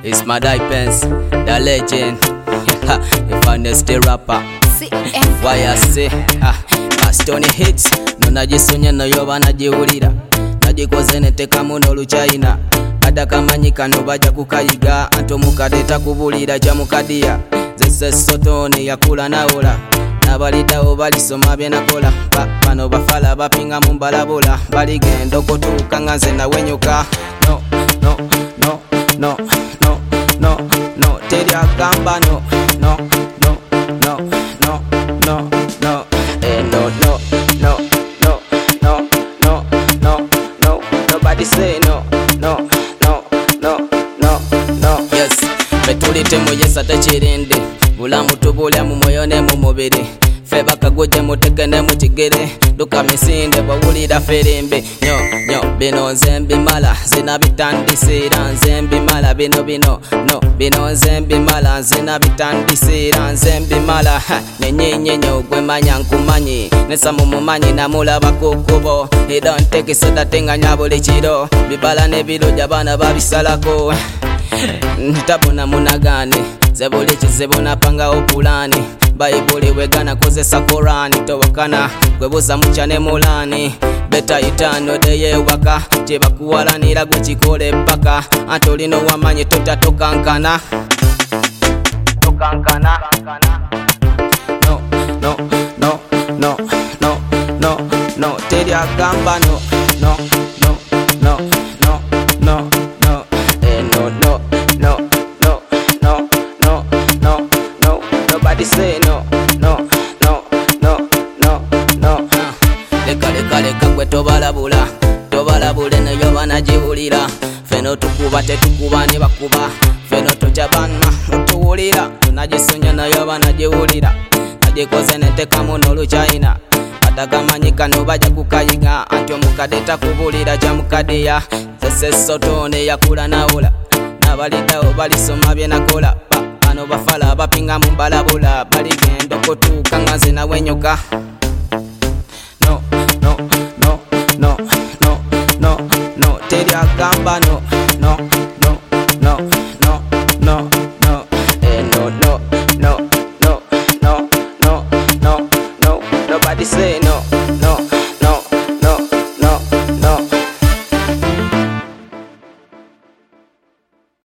It's my Pence, the legend, the finest rapper. Why I say, Stony hits, no najisonya no yoba najiwulira. Najikoze netekamu n'oluchayina. Adakamanyika no baja kukayiga. Anto mukadeta kubulira kya mukadiya. Zese sotone yakula nawola. Nabalidawo balisoma byenakola. Bano bafala bapinga mu mbalabola. Baligenda okutuuka nga nze nawenyuka. No, teri agamba no. Nobody say no. Yes, betulite muyesa tekirinde. Bulamu tubulya mu moyo ne mu mubiri. Fe bakaguje mutegene mu kigere. Luka misinde bawulira ferimbe. Nyo bino nze mbimala. Zina bitandisira nze mbimala. Bino bino nze mbimala. Zina bitandisira nze mbimala. Nenyenyenyo gwe manya nkumanyi. Nesa mu mumanyi namulaba kukubo. He don't take it so that nganya buli kiro. Bibala ne biroja bana babisalako. Ntabona munagane. Zebuli kizebona panga opulani. Baibuli wegana kozesa Korani. Towakana kwebuza muchane mulani. Beta itano deye waka. Jeba kuwalanira gwe chikole paka. Antolino wamanyi totatokankana. No, teri agamba no. Nobody say no. Leka gwe tobalabule nayo banajiwulira. Feno tukuba tetukuba ne bakuba. Feno tojabanma otuwulira. Tunajisonya nayo banajiwulira. Najikoze netekamu n'oluchayina. Adakamanyika no baja kukayiga. Anti omukadeta kubulira kya mukadiya. Zese sotone yakula nawola. Nabalidawo balisoma byenakola. Bano bafala bapinga mu mbalabola. Baligenda okutuuka nga nze nawenyuka.